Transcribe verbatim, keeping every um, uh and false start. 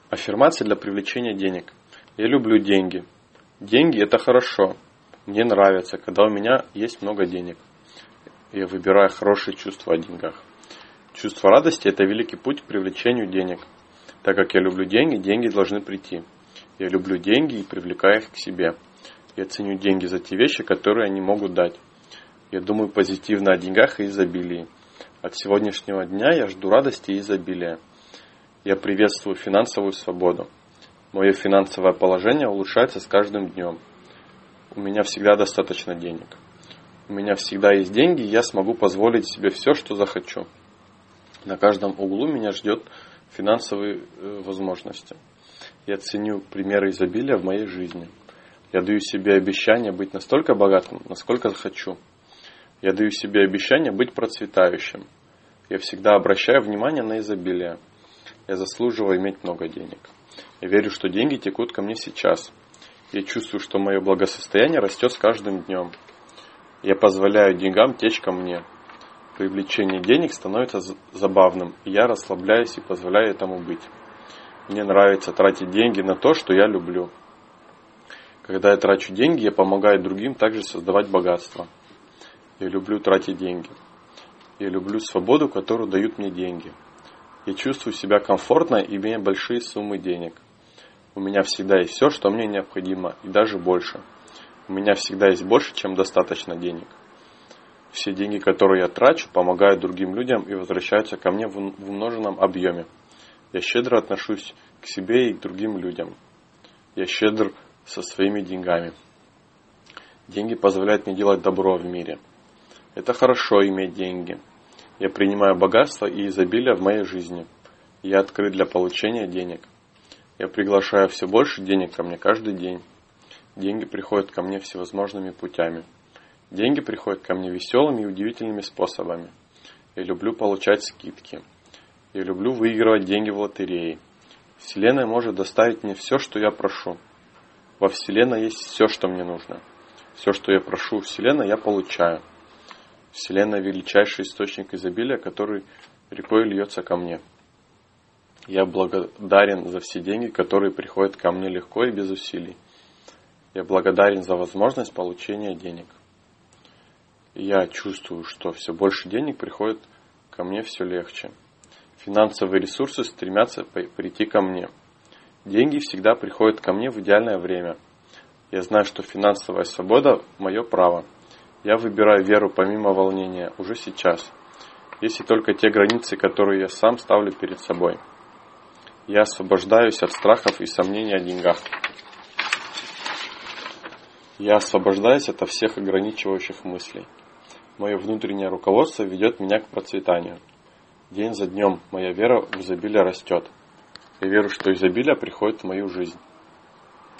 Аффирмации для привлечения денег. Я люблю деньги. Деньги – это хорошо. Мне нравится, когда у меня есть много денег. Я выбираю хорошие чувства о деньгах. Чувство радости – это великий путь к привлечению денег. Так как я люблю деньги, деньги должны прийти. Я люблю деньги и привлекаю их к себе. Я ценю деньги за те вещи, которые они могут дать. Я думаю позитивно о деньгах и изобилии. От сегодняшнего дня я жду радости и изобилия. Я приветствую финансовую свободу. Мое финансовое положение улучшается с каждым днем. У меня всегда достаточно денег. У меня всегда есть деньги, и я смогу позволить себе все, что захочу. На каждом углу меня ждет финансовые э, возможности. Я ценю примеры изобилия в моей жизни. Я даю себе обещание быть настолько богатым, насколько захочу. Я даю себе обещание быть процветающим. Я всегда обращаю внимание на изобилие. Я заслуживаю иметь много денег. Я верю, что деньги текут ко мне сейчас. Я чувствую, что мое благосостояние растет с каждым днем. Я позволяю деньгам течь ко мне. Привлечение денег становится забавным, и я расслабляюсь и позволяю этому быть. Мне нравится тратить деньги на то, что я люблю. Когда я трачу деньги, я помогаю другим также создавать богатство. Я люблю тратить деньги. Я люблю свободу, которую дают мне деньги. Я чувствую себя комфортно, имея большие суммы денег. У меня всегда есть все, что мне необходимо, и даже больше. У меня всегда есть больше, чем достаточно денег. Все деньги, которые я трачу, помогают другим людям и возвращаются ко мне в умноженном объеме. Я щедро отношусь к себе и к другим людям. Я щедр со своими деньгами. Деньги позволяют мне делать добро в мире. Это хорошо иметь деньги. Я принимаю богатство и изобилие в моей жизни. Я открыт для получения денег. Я приглашаю все больше денег ко мне каждый день. Деньги приходят ко мне всевозможными путями. Деньги приходят ко мне веселыми и удивительными способами. Я люблю получать скидки. Я люблю выигрывать деньги в лотерее. Вселенная может доставить мне все, что я прошу. Во Вселенной есть все, что мне нужно. Все, что я прошу у Вселенной, я получаю. Вселенная – величайший источник изобилия, который рекой льется ко мне. Я благодарен за все деньги, которые приходят ко мне легко и без усилий. Я благодарен за возможность получения денег. Я чувствую, что все больше денег приходит ко мне все легче. Финансовые ресурсы стремятся прийти ко мне. Деньги всегда приходят ко мне в идеальное время. Я знаю, что финансовая свобода – мое право. Я выбираю веру помимо волнения уже сейчас. Есть и только те границы, которые я сам ставлю перед собой. Я освобождаюсь от страхов и сомнений о деньгах. Я освобождаюсь от всех ограничивающих мыслей. Мое внутреннее руководство ведет меня к процветанию. День за днем моя вера в изобилие растет. Я верю, что изобилие приходит в мою жизнь.